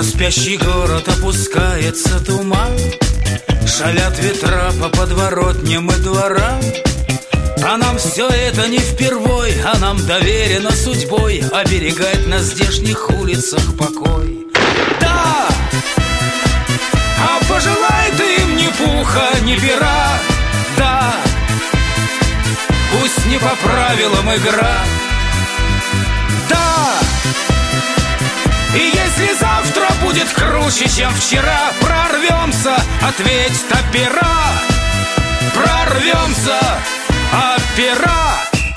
На спящий город опускается туман, шалят ветра по подворотням и дворам. А нам все это не впервой, а нам доверено судьбой оберегать на здешних улицах покой. Да! А пожелай ты им ни пуха, ни пера. Да! Пусть не по правилам игра. Да! И если завтра будет круче, чем вчера, прорвемся, ответь опера. Прорвемся, опера.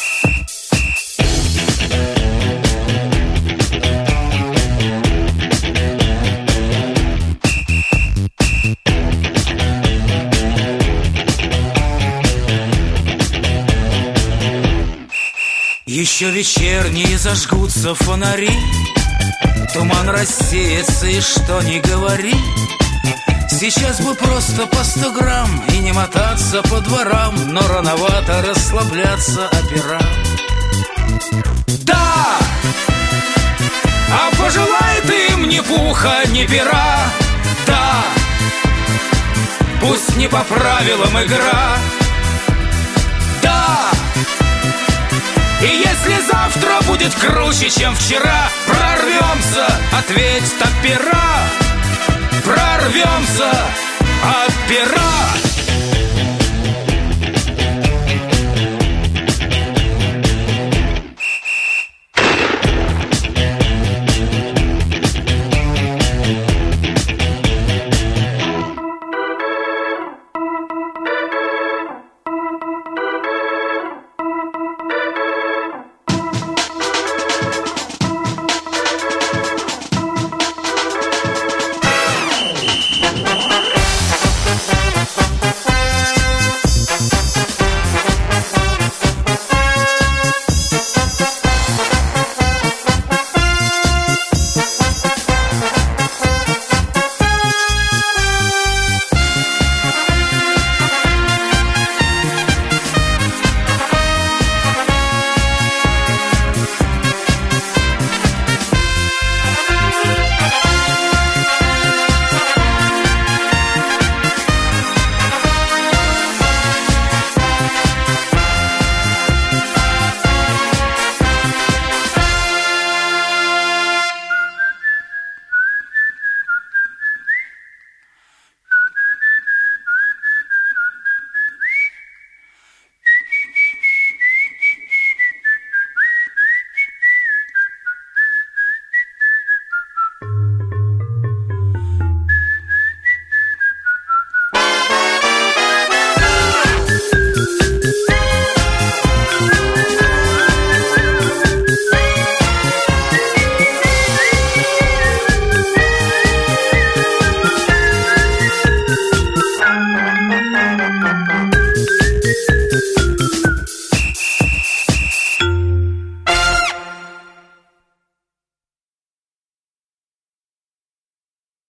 Еще вечерние зажгутся фонари, туман рассеется, и что ни говори, сейчас бы просто по 100 грамм и не мотаться по дворам, но рановато расслабляться опера. Да! А пожелай ты им ни пуха, ни пера. Да! Пусть не по правилам игра. Да! И если завтра будет круче, чем вчера, прорвемся, ответь опера. Прорвемся, опера.